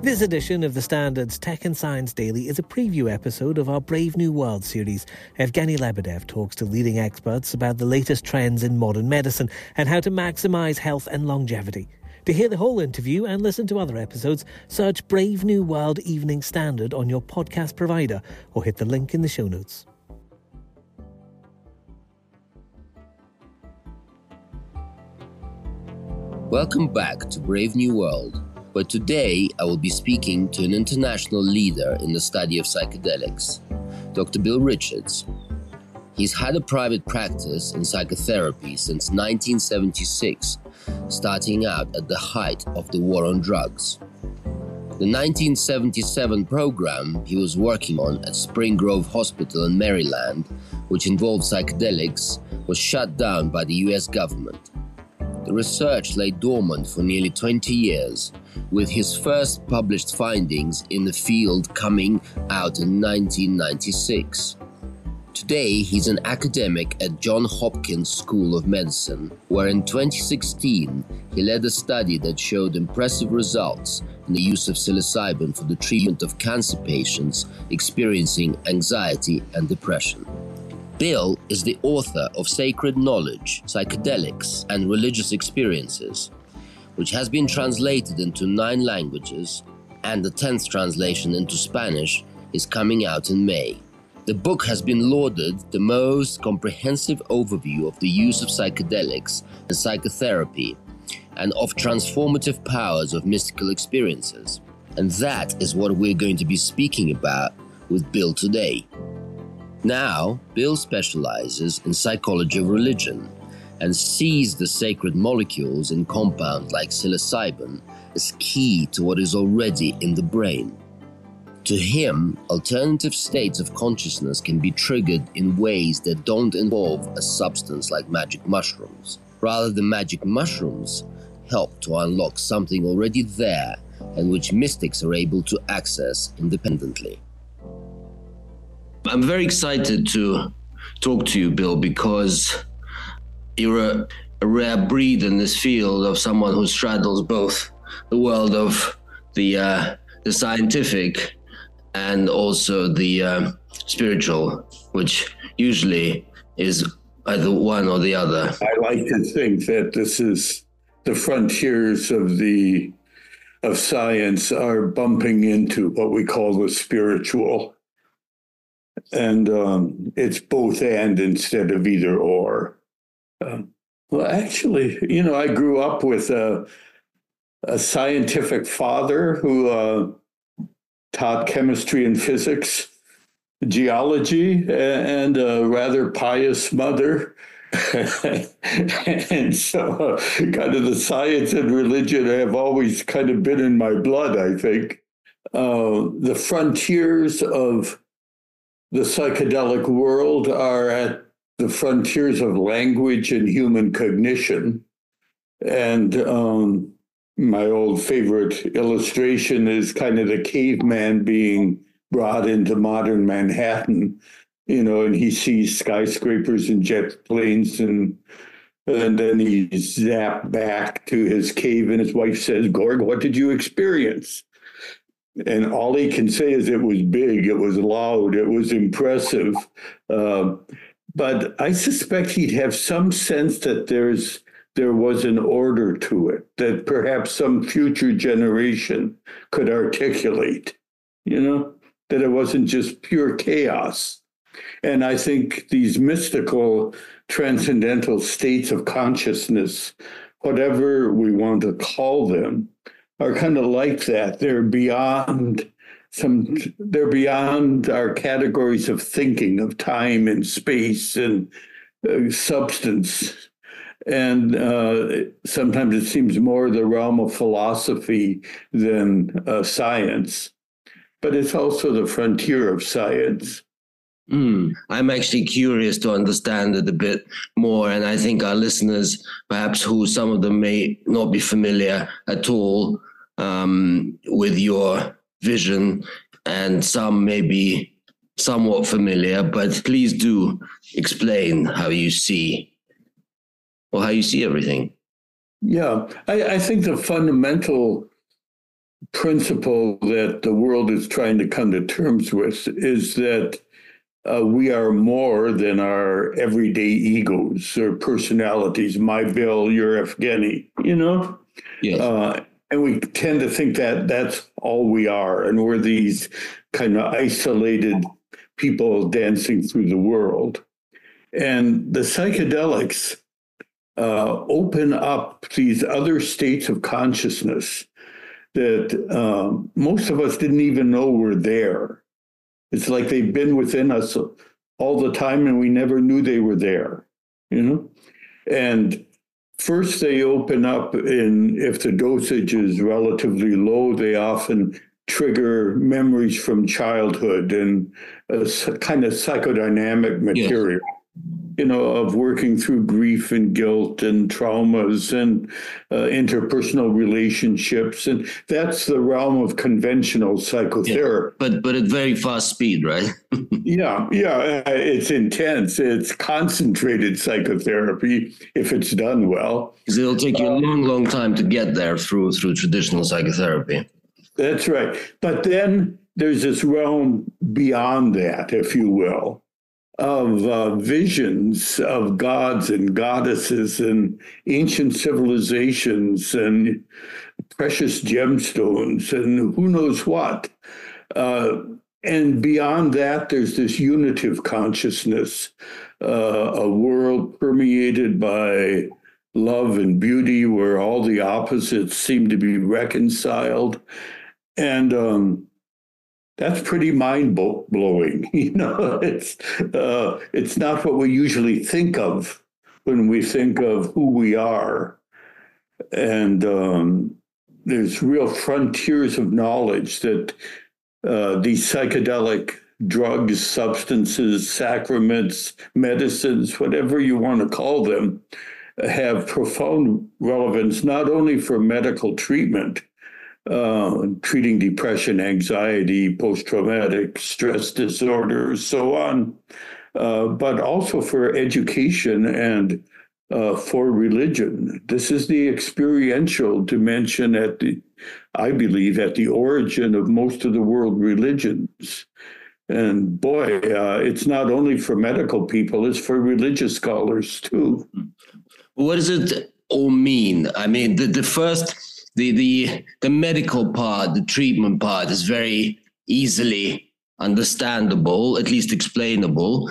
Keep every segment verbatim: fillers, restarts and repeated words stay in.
This edition of the Standard's Tech and Science Daily is a preview episode of our Brave New World series. Evgeny Lebedev talks to leading experts about the latest trends in modern medicine and how to maximise health and longevity. To hear the whole interview and listen to other episodes, search Brave New World Evening Standard on your podcast provider or hit the link in the show notes. Welcome back to Brave New World, where today I will be speaking to an international leader in the study of psychedelics, Doctor Bill Richards. He's had a private practice in psychotherapy since nineteen seventy-six, starting out at the height of the war on drugs. The nineteen seventy-seven program he was working on at Spring Grove Hospital in Maryland, which involved psychedelics, was shut down by the U S government. The research lay dormant for nearly twenty years, with his first published findings in the field coming out in nineteen ninety-six. Today, he's an academic at Johns Hopkins School of Medicine, where in twenty sixteen, he led a study that showed impressive results in the use of psilocybin for the treatment of cancer patients experiencing anxiety and depression. Bill is the author of Sacred Knowledge, Psychedelics, and Religious Experiences, which has been translated into nine languages, and the tenth translation into Spanish is coming out in May. The book has been lauded the most comprehensive overview of the use of psychedelics and psychotherapy, and of transformative powers of mystical experiences. And that is what we're going to be speaking about with Bill today. Now, Bill specializes in psychology of religion and sees the sacred molecules in compounds like psilocybin as key to what is already in the brain. To him, alternative states of consciousness can be triggered in ways that don't involve a substance like magic mushrooms. Rather, the magic mushrooms help to unlock something already there and which mystics are able to access independently. I'm very excited to talk to you, Bill, because you're a, a rare breed in this field of someone who straddles both the world of the uh, the scientific and also the uh, spiritual, which usually is either one or the other. I like to think that this is the frontiers of the of science are bumping into what we call the spiritual. And um, it's both and instead of either or. Uh, well, actually, you know, I grew up with a, a scientific father who uh, taught chemistry and physics, geology, and a rather pious mother. And so uh, kind of the science and religion have always kind of been in my blood, I think. Uh, the frontiers of the psychedelic world are at the frontiers of language and human cognition. And um, my old favorite illustration is kind of the caveman being brought into modern Manhattan, you know, and he sees skyscrapers and jet planes, and, and then he's zapped back to his cave, and his wife says, "Gorg, what did you experience?" And all he can say is it was big, it was loud, it was impressive. Uh, but I suspect he'd have some sense that there's there was an order to it, that perhaps some future generation could articulate, you know, that it wasn't just pure chaos. And I think these mystical, transcendental states of consciousness, whatever we want to call them, are kind of like that. They're beyond some, they're beyond our categories of thinking, of time and space and uh, substance. And uh, sometimes it seems more the realm of philosophy than uh, science. But it's also the frontier of science. Mm, I'm actually curious to understand it a bit more, and I think our listeners, perhaps who some of them may not be familiar at all um, with your vision, and some may be somewhat familiar, but please do explain how you see, or how you see everything. Yeah, I, I think the fundamental principle that the world is trying to come to terms with is that uh, we are more than our everyday egos or personalities. My Bill, you're Evgeny, you know? Yes. Uh, and we tend to think that that's all we are. And we're these kind of isolated people dancing through the world. And the psychedelics uh, open up these other states of consciousness that um, most of us didn't even know were there. It's like they've been within us all the time and we never knew they were there, you know? And first they open up in, if the dosage is relatively low, they often trigger memories from childhood and a kind of psychodynamic material. Yes. You know, of working through grief and guilt and traumas and uh, interpersonal relationships. And that's the realm of conventional psychotherapy. Yeah, but but at very fast speed, right? yeah, yeah. It's intense. It's concentrated psychotherapy if it's done well. Because it'll take you a long, long time to get there through through traditional psychotherapy. That's right. But then there's this realm beyond that, if you will, of uh, visions of gods and goddesses and ancient civilizations and precious gemstones and who knows what. Uh, and beyond that, there's this unitive consciousness, uh, a world permeated by love and beauty where all the opposites seem to be reconciled. And um, that's pretty mind-blowing. You know, it's uh, it's not what we usually think of when we think of who we are. And um, there's real frontiers of knowledge that uh, these psychedelic drugs, substances, sacraments, medicines, whatever you want to call them, have profound relevance not only for medical treatment, Uh, treating depression, anxiety, post-traumatic stress disorder, so on, uh, but also for education and uh, for religion. This is the experiential dimension at the, I believe, at the origin of most of the world religions. And boy, uh, it's not only for medical people, it's for religious scholars too. What does it all mean? I mean, the, the first... The, the the medical part, the treatment part is very easily understandable, at least explainable,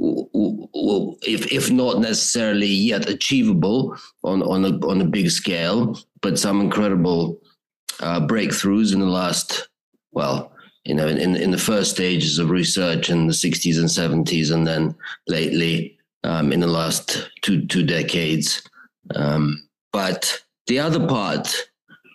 if if not necessarily yet achievable on, on, a, on a big scale, but some incredible uh, breakthroughs in the last, well, you know, in, in the first stages of research in the sixties and seventies, and then lately um, in the last two, two decades. Um, but the other part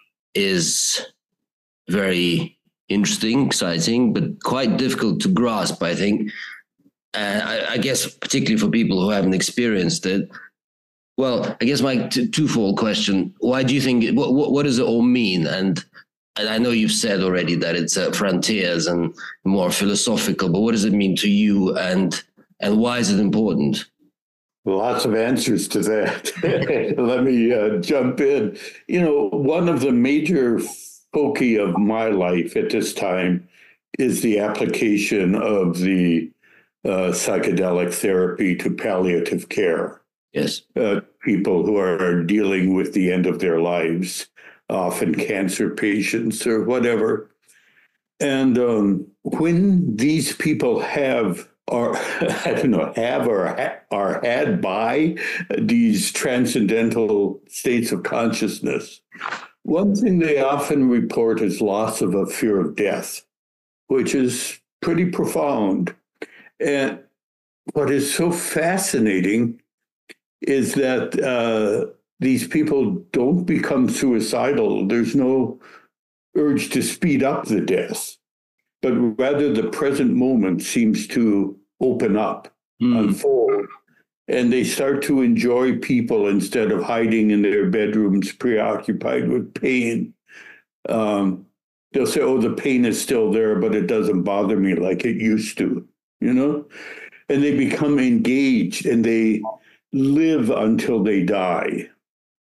is very interesting, exciting, but quite difficult to grasp, I think. Uh, I, I guess particularly for people who haven't experienced it. Well, I guess my t- twofold question, why do you think, it, what, what, what does it all mean? And, and I know you've said already that it's uh, frontiers and more philosophical, but what does it mean to you and and why is it important? Lots of answers to that. Let me uh, jump in. You know, one of the major foci of my life at this time is the application of the uh, psychedelic therapy to palliative care. Yes. Uh, people who are dealing with the end of their lives, often cancer patients or whatever. And um, when these people have or I don't know, have or ha- are had by these transcendental states of consciousness. One thing they often report is loss of a fear of death, which is pretty profound. And what is so fascinating is that uh, these people don't become suicidal. There's no urge to speed up the death, but rather the present moment seems to open up, mm. unfold, and they start to enjoy people instead of hiding in their bedrooms, preoccupied with pain. Um, they'll say, oh, the pain is still there, but it doesn't bother me like it used to, you know? And they become engaged and they live until they die.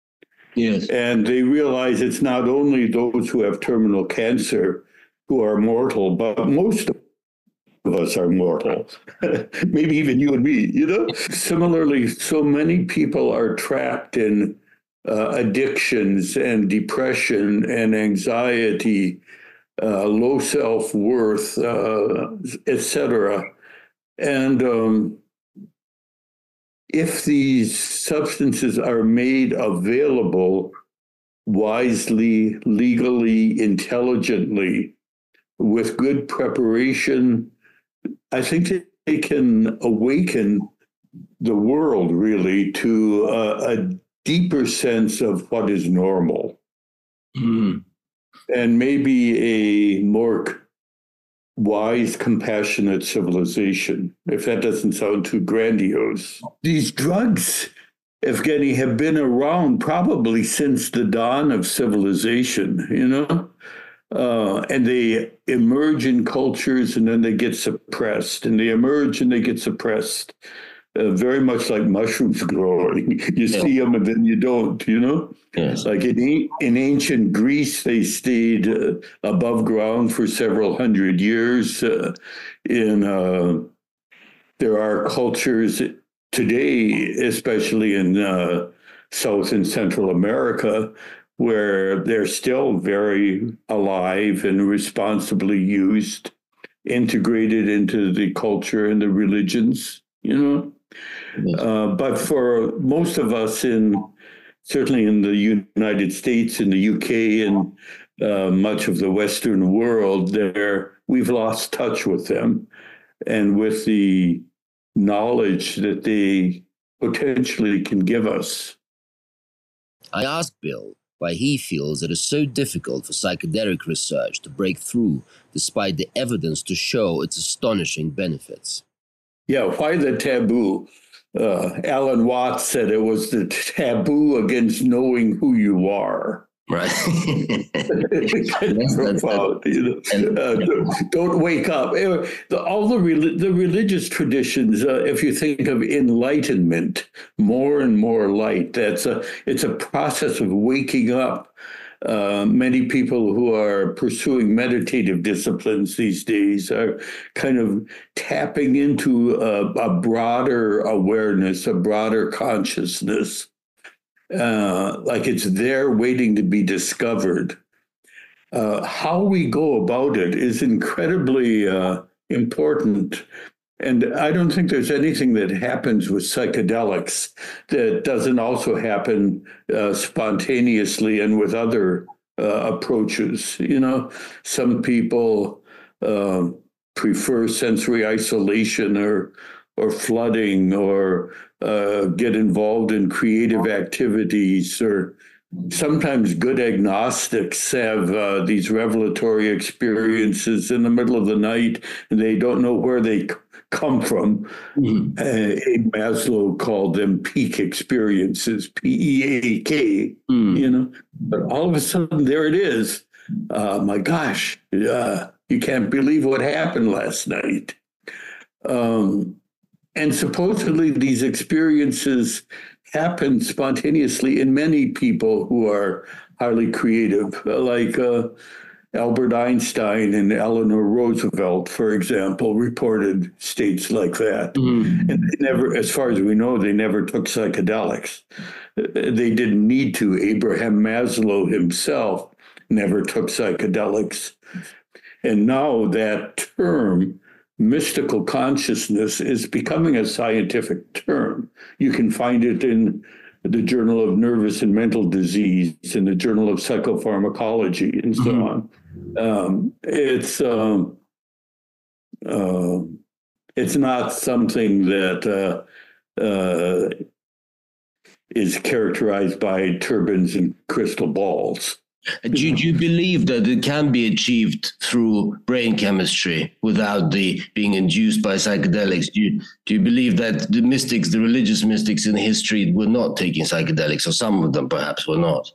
Yes. And they realize it's not only those who have terminal cancer who are mortal, but most of us are mortal. Maybe even you and me, you know? Similarly, so many people are trapped in uh, addictions and depression and anxiety, uh, low self-worth, uh, et cetera. And um, if these substances are made available wisely, legally, intelligently, with good preparation, I think that they can awaken the world really to a, a deeper sense of what is normal. Mm. And maybe a more wise, compassionate civilization, if that doesn't sound too grandiose. These drugs, Evgeny, have been around probably since the dawn of civilization, you know? Uh, and they emerge in cultures and then they get suppressed, and they emerge and they get suppressed. Uh, very much like mushrooms growing. You yeah. see them and then you don't, you know? Yes. Like in, in ancient Greece, they stayed uh, above ground for several hundred years. Uh, in uh, There are cultures today, especially in uh, South and Central America, where they're still very alive and responsibly used, integrated into the culture and the religions, you know? Uh, but for most of us, in certainly in the United States, in the U K, and uh, much of the Western world, there we've lost touch with them and with the knowledge that they potentially can give us. I asked Bill why he feels it is so difficult for psychedelic research to break through, despite the evidence to show its astonishing benefits. Yeah, why the taboo? Uh, Alan Watts said it was the taboo against knowing who you are. Right. That's profound, you know? uh, don't, don't wake up. All the the religious traditions, uh, if you think of enlightenment, more and more light, that's a it's a process of waking up. Uh, many people who are pursuing meditative disciplines these days are kind of tapping into a, a broader awareness, a broader consciousness. Uh, like it's there waiting to be discovered. Uh, how we go about it is incredibly uh, important. And I don't think there's anything that happens with psychedelics that doesn't also happen uh, spontaneously and with other uh, approaches. You know, some people uh, prefer sensory isolation or or flooding, or uh, get involved in creative activities, or sometimes good agnostics have uh, these revelatory experiences in the middle of the night, and they don't know where they c- come from. Mm-hmm. Uh, Maslow called them peak experiences, P E A K, mm. you know, but all of a sudden there it is. Uh, my gosh, uh, you can't believe what happened last night. Um, And supposedly these experiences happen spontaneously in many people who are highly creative, like uh, Albert Einstein and Eleanor Roosevelt, for example, reported states like that. Mm-hmm. And they never, as far as we know, they never took psychedelics. They didn't need to. Abraham Maslow himself never took psychedelics. And now that term, mystical consciousness, is becoming a scientific term. You can find it in the Journal of Nervous and Mental Disease, in the Journal of Psychopharmacology, and so mm-hmm. on. Um, it's um, uh, it's not something that uh, uh, is characterized by turbans and crystal balls. Do you, do you believe that it can be achieved through brain chemistry without the being induced by psychedelics? Do you, do you believe that the mystics, the religious mystics in history, were not taking psychedelics, or some of them perhaps were not?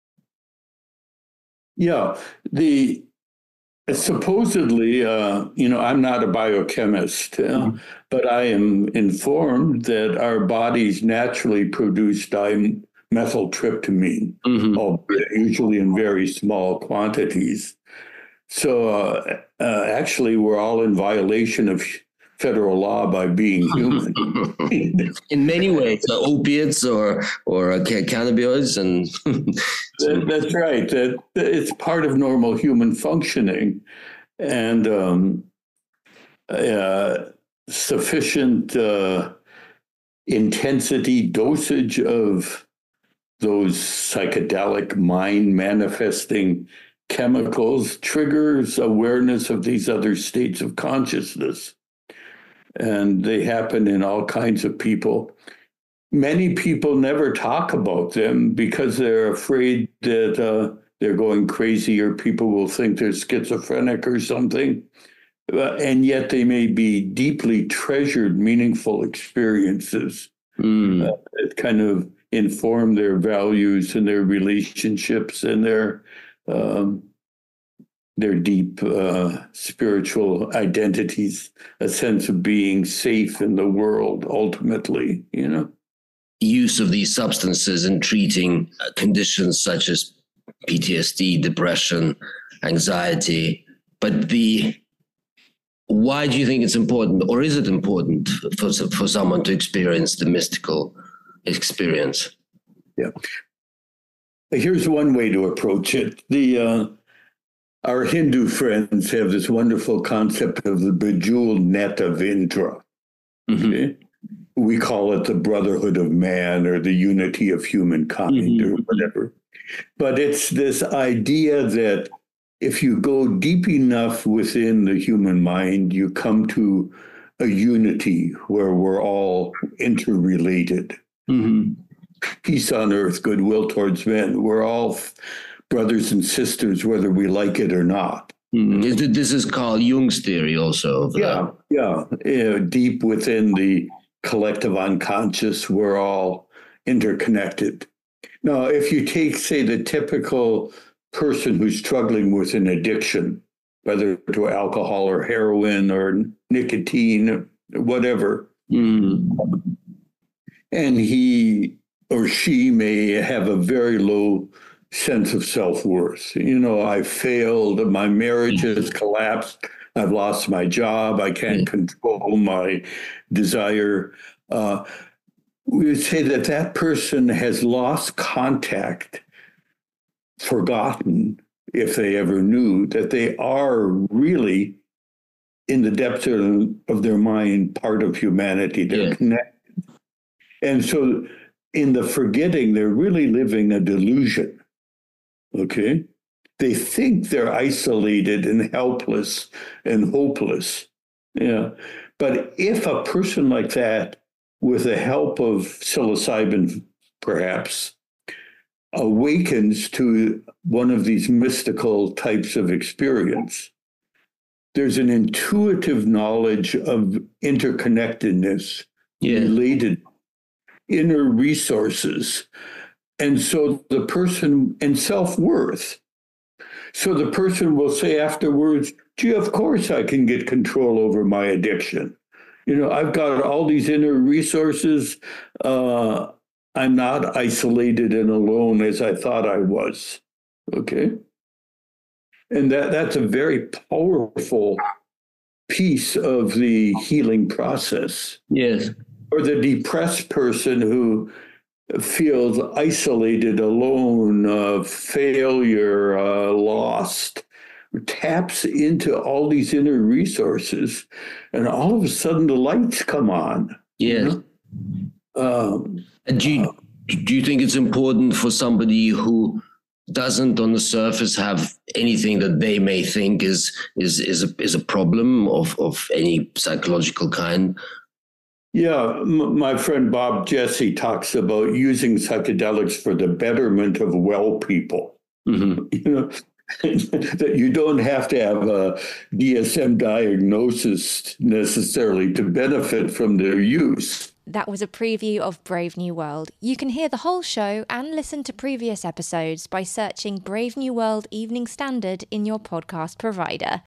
Yeah, the supposedly, uh, you know, I'm not a biochemist, uh, mm-hmm. but I am informed that our bodies naturally produce dy- methyltryptamine, Mm-hmm. albeit usually in very small quantities. So uh, uh, actually, we're all in violation of federal law by being human. In many ways, uh, opiates or or uh, cannabinoids, and that, that's right. That it's part of normal human functioning, and um, uh, sufficient uh, intensity dosage of those psychedelic mind manifesting chemicals triggers awareness of these other states of consciousness. And they happen in all kinds of people. Many people never talk about them because they're afraid that uh, they're going crazy, or people will think they're schizophrenic or something. Uh, and yet they may be deeply treasured, meaningful experiences mm. uh, that kind of inform their values and their relationships and their um, their deep uh, spiritual identities, a sense of being safe in the world, ultimately, you know. Use of these substances in treating conditions such as P T S D, depression, anxiety. But the why do you think it's important, or is it important for, for someone to experience the mystical experience? Yeah. Here's one way to approach it. The uh, Our Hindu friends have this wonderful concept of the bejeweled net of Indra. Mm-hmm. Okay? We call it the brotherhood of man, or the unity of humankind, mm-hmm. or whatever. But it's this idea that if you go deep enough within the human mind, you come to a unity where we're all interrelated. Mm-hmm. Peace on earth, goodwill towards men. We're all brothers and sisters, whether we like it or not. Mm-hmm. This is Carl Jung's theory also. Of yeah, yeah. yeah. Deep within the collective unconscious, we're all interconnected. Now, if you take, say, the typical person who's struggling with an addiction, whether to alcohol or heroin or nicotine, or whatever, mm. and he or she may have a very low sense of self-worth. You know, I failed, my marriage has collapsed, I've lost my job, I can't control my desire. Uh, we would say that that person has lost contact, forgotten, if they ever knew, that they are really, in the depths of, of their mind, part of humanity. They're yeah. connected. And so in the forgetting, they're really living a delusion. Okay? They think they're isolated and helpless and hopeless. Yeah. But if a person like that, with the help of psilocybin, perhaps, awakens to one of these mystical types of experience, there's an intuitive knowledge of interconnectedness, yeah. related inner resources. And so the person, and self-worth. So the person will say afterwards, gee, of course I can get control over my addiction. You know, I've got all these inner resources. Uh, I'm not isolated and alone as I thought I was. Okay. And that, that's a very powerful piece of the healing process. Yes. Or the depressed person who feels isolated, alone, uh, failure, uh, lost, taps into all these inner resources, and all of a sudden the lights come on. Yes. You know? um, and do you, uh, do you think it's important for somebody who doesn't on the surface have anything that they may think is is is a, is a problem of, of any psychological kind? Yeah, m- my friend Bob Jesse talks about using psychedelics for the betterment of well people. Mm-hmm. You know, that you don't have to have a D S M diagnosis necessarily to benefit from their use. That was a preview of Brave New World. You can hear the whole show and listen to previous episodes by searching Brave New World Evening Standard in your podcast provider.